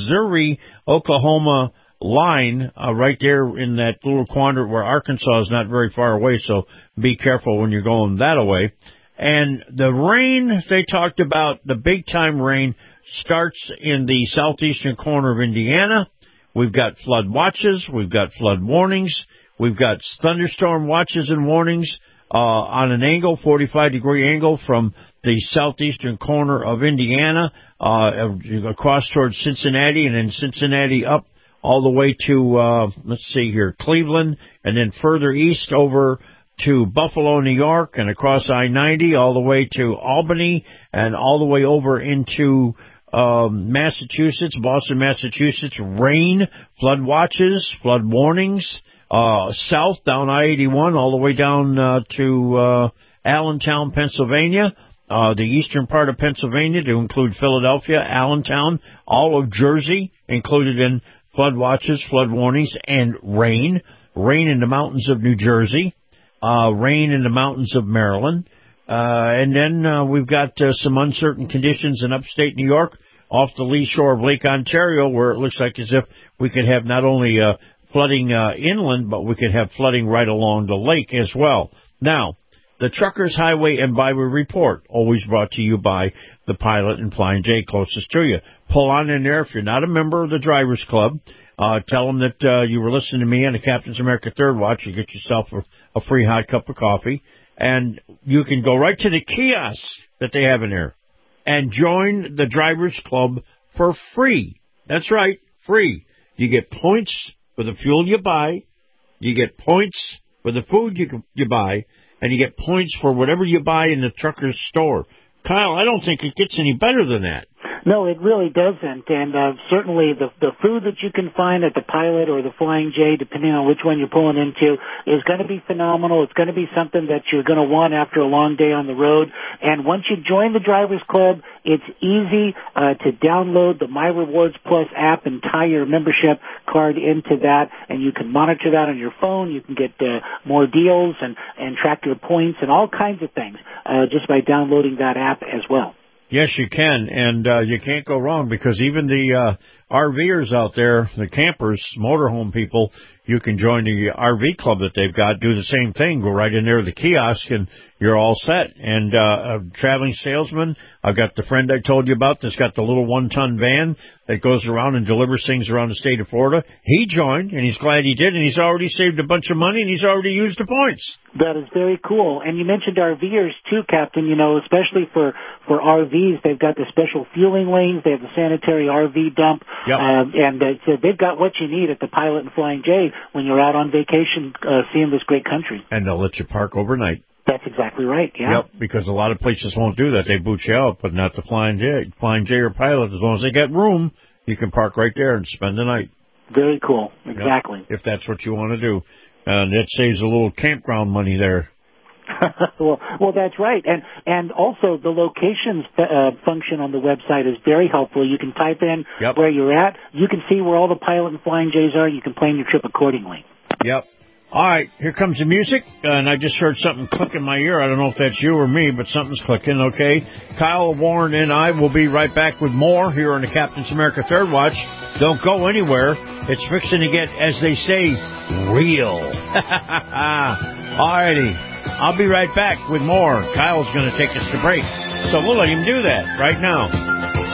Missouri-Oklahoma line, uh, right there in that little quadrant where Arkansas is not very far away, so be careful when you're going that way. And the rain, they talked about, the big-time rain starts in the southeastern corner of Indiana. We've got flood watches, we've got flood warnings, we've got thunderstorm watches and warnings uh, on an angle, forty-five degree angle from the southeastern corner of Indiana uh, across towards Cincinnati, and then Cincinnati up all the way to, uh, let's see here, Cleveland, and then further east over to Buffalo, New York, and across I ninety all the way to Albany, and all the way over into um, Massachusetts, Boston, Massachusetts. Rain, flood watches, flood warnings, uh, south down I eighty-one all the way down uh, to uh, Allentown, Pennsylvania. Uh, the eastern part of Pennsylvania to include Philadelphia, Allentown, all of Jersey included in flood watches, flood warnings, and rain. Rain in the mountains of New Jersey. Uh, rain in the mountains of Maryland. Uh, and then uh, we've got uh, some uncertain conditions in upstate New York off the lee shore of Lake Ontario, where it looks like as if we could have not only uh, flooding uh, inland, but we could have flooding right along the lake as well. Now, the Truckers Highway and Byway Report, always brought to you by the Pilot and Flying J closest to you. Pull on in there. If you're not a member of the Drivers Club, uh, tell them that uh, you were listening to me on the Captain's America Third Watch. You get yourself a, a free hot cup of coffee, and you can go right to the kiosks that they have in there and join the Drivers Club for free. That's right, free. You get points for the fuel you buy, you get points for the food you you buy, and you get points for whatever you buy in the trucker's store. Kyle, I don't think it gets any better than that. No, it really doesn't, and uh, certainly the the food that you can find at the Pilot or the Flying J, depending on which one you're pulling into, is going to be phenomenal. It's going to be something that you're going to want after a long day on the road. And once you join the Drivers Club, it's easy uh, to download the My Rewards Plus app and tie your membership card into that, and you can monitor that on your phone. You can get uh, more deals and, and track your points and all kinds of things uh, just by downloading that app as well. Yes, you can, and uh, you can't go wrong because even the uh, RVers out there, the campers, motorhome people, you can join the R V club that they've got, do the same thing, go right in there to the kiosk, and you're all set. And uh, a traveling salesman, I've got the friend I told you about that's got the little one-ton van that goes around and delivers things around the state of Florida. He joined, and he's glad he did, and he's already saved a bunch of money, and he's already used the points. That is very cool. And you mentioned RVers, too, Captain, you know, especially for, for R Vs. They've got the special fueling lanes. They have the sanitary R V dump. Yep. Uh, and uh, so they've got what you need at the Pilot and Flying J when you're out on vacation uh, seeing this great country. And they'll let you park overnight. That's exactly right, yeah. Yep, because a lot of places won't do that. They boot you out, but not the Flying J. Flying J or Pilot. As long as they got room, you can park right there and spend the night. Very cool, exactly. Yep, if that's what you want to do. And it saves a little campground money there. well, well, that's right, and and also the locations uh, function on the website is very helpful. You can type in yep. where you're at. You can see where all the Pilot and Flying J's are. You can plan your trip accordingly. Yep. All right, here comes the music, and I just heard something click in my ear. I don't know if that's you or me, but something's clicking, okay? Kyle Warren and I will be right back with more here on the Captain's America Third Watch. Don't go anywhere. It's fixing to get, as they say, real. All righty. I'll be right back with more. Kyle's going to take us to break, so we'll let him do that right now.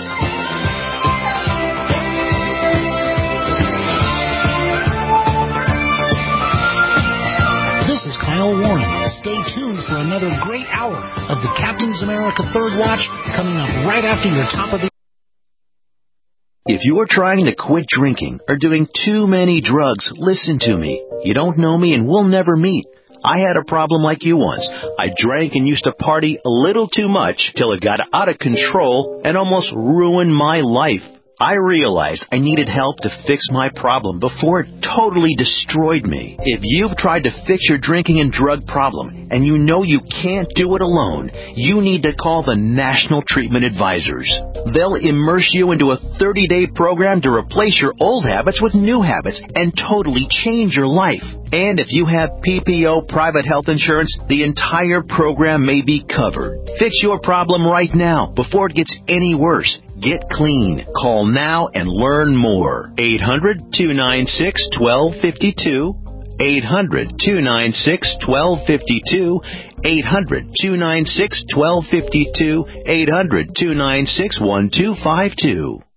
This is Kyle Warren. Stay tuned for another great hour of the Captain's America Third Watch coming up right after your top of the... If you're trying to quit drinking or doing too many drugs, listen to me. You don't know me and we'll never meet. I had a problem like you once. I drank and used to party a little too much till it got out of control and almost ruined my life. I realized I needed help to fix my problem before it totally destroyed me. If you've tried to fix your drinking and drug problem and you know you can't do it alone, you need to call the National Treatment Advisors. They'll immerse you into a thirty-day program to replace your old habits with new habits and totally change your life. And if you have P P O private health insurance, the entire program may be covered. Fix your problem right now before it gets any worse. Get clean. Call now and learn more. eight hundred, two nine six, one two five two. eight hundred, two nine six, one two five two. eight hundred, two nine six, one two five two. eight hundred, two nine six, one two five two.